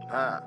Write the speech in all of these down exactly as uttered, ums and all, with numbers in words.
Huh.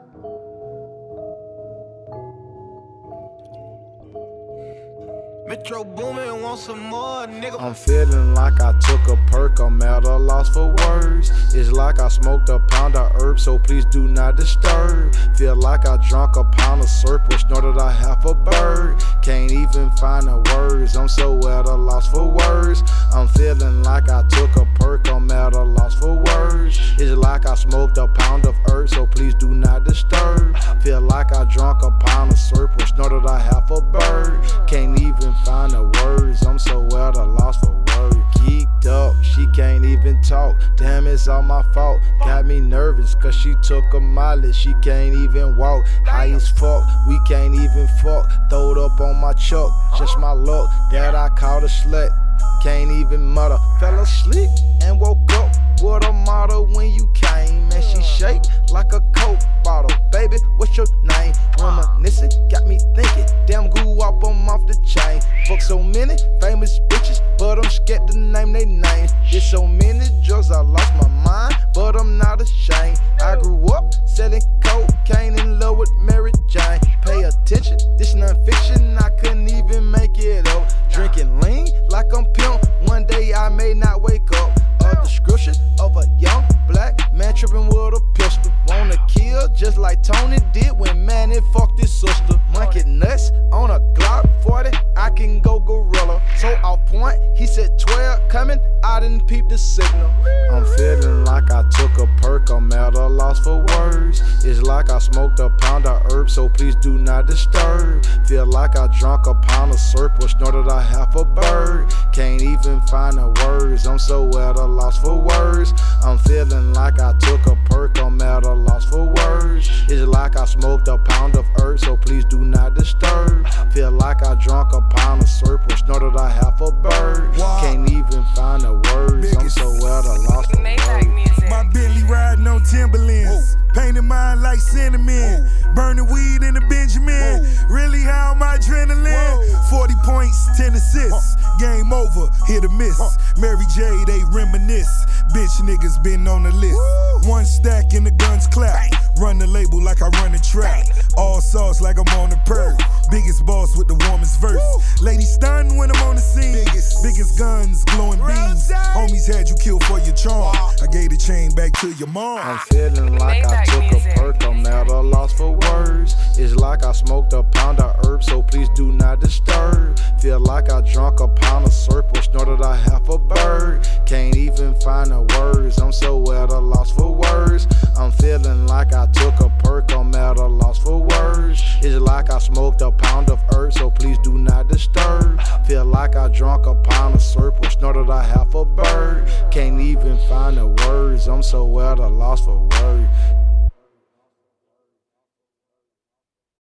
Metro Boomin, want some more, nigga. I'm feeling like I took a perk, I'm at a loss for words. It's like I smoked a pound of herb, so please do not disturb. Feel like I drunk a pound of syrup, or snorted a half a bird. Can't even find the words, I'm so at a loss for words. I'm feeling like I took a perk, I'm at a loss for words. It's like I smoked a pound of herb, so please do not disturb. Feel like I drunk a pound of syrup, or snorted a half a bird. Can't even find the words, I'm so at a loss for words. Geeked up, she can't even talk. Damn, it's all my fault. Got me nervous, cause she took a mileage. She can't even walk. High as fuck, we can't even fuck. Throw it up on my chuck, just my luck that I caught a slut. Can't even mutter. Fell asleep and woke up with a motto when you came. And she shake like a Coke bottle. Baby, what's your name? Reminiscing, got me thinking. Damn, goo up, I'm off the chain. Fuck so many famous bitches, but I'm scared to name their names. Did so many drugs, I lost my mind, but I'm not ashamed. I grew up selling cocaine, in love with Mary Jane. Pay attention, this non-fiction, I couldn't even make it up. Drinking lean like I'm pimp, one day I may not wake up. A description of a young black man tripping with a pistol. Wanna kill just like Tony did when Manny fucked his sister. Monkey nuts on a Glock forty, I can go gorilla. So off point, he said twelve coming, I didn't peep the signal. I'm feeling like I took a perk, I'm at a loss for words. It's like I smoked a pound of herb, so please do not disturb. Feel like I drunk a pound of syrup, or snorted a half a bird. Can't even find the words, I'm so at a loss for words. I'm feeling like I took a perk, I'm at a loss for words. It's like I smoked a pound of herb, so please do not disturb. Feel like I drunk a pound of syrup, or snorted a half a bird. Can't even find the words, I'm so at a loss for words. My Bentley riding on Timberlands, painting mine like cinnamon, burning weed in the Benjamin. Really high on my adrenaline. forty points, ten assists. Game over, hit or miss. Mary J, they reminisce. Bitch niggas been on the list. One stack and the guns clap. Run the label like I run the track. All sauce like I'm on the perk. Biggest boss with the warmest verse. Lady stunned when I'm on the scene. Biggest guns, glowing beams. Homies had you killed for your charm. I gave the chain back to your mom. I'm feeling like I took a perk, I'm at a loss for words. It's like I smoked a pound of herb, so please do not disturb. Feel like I drunk a pound of syrup, or snorted a half a bird. Can't even find the words, I'm so at a loss for words. I'm feeling like I took a perk, I'm at a loss for words. It's like I smoked a pound of herb, so please do not disturb. Feel like I drunk a pound of syrup, or snorted a half a bird. Can't even find the words, I'm so at a loss for words.